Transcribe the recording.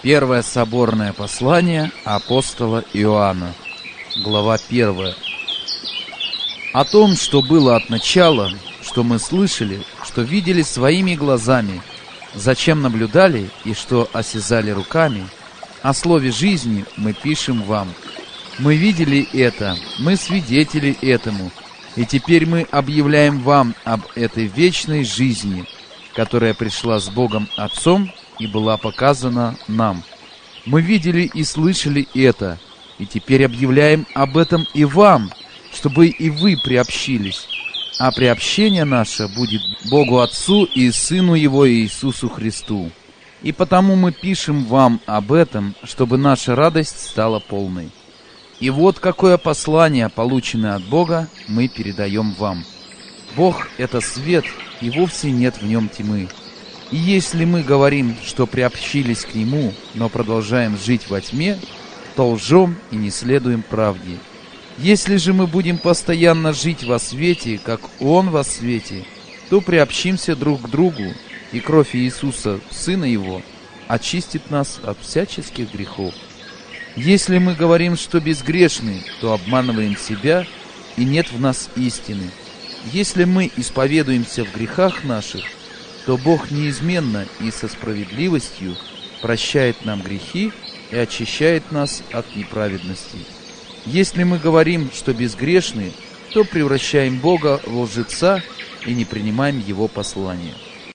Первое соборное послание апостола Иоанна, глава 1. О том, что было от начала, что мы слышали, что видели своими глазами, зачем наблюдали и что осязали руками, о слове жизни мы пишем вам. Мы видели это, мы свидетели этому, и теперь мы объявляем вам об этой вечной жизни, которая пришла с Богом Отцом и была показана нам. Мы видели и слышали это, и теперь объявляем об этом и вам, чтобы и вы приобщились. А приобщение наше будет Богу Отцу и Сыну Его Иисусу Христу. И потому мы пишем вам об этом, чтобы наша радость стала полной. И вот какое послание, полученное от Бога, мы передаем вам. Бог — это свет, и вовсе нет в нем тьмы. И если мы говорим, что приобщились к Нему, но продолжаем жить во тьме, то лжем и не следуем правде. Если же мы будем постоянно жить во свете, как Он во свете, то приобщимся друг к другу, и кровь Иисуса, Сына Его, очистит нас от всяческих грехов. Если мы говорим, что безгрешны, то обманываем себя, и нет в нас истины. Если мы исповедуемся в грехах наших, то Бог неизменно и со справедливостью прощает нам грехи и очищает нас от неправедности. Если мы говорим, что безгрешны, то превращаем Бога в лжеца и не принимаем Его послания.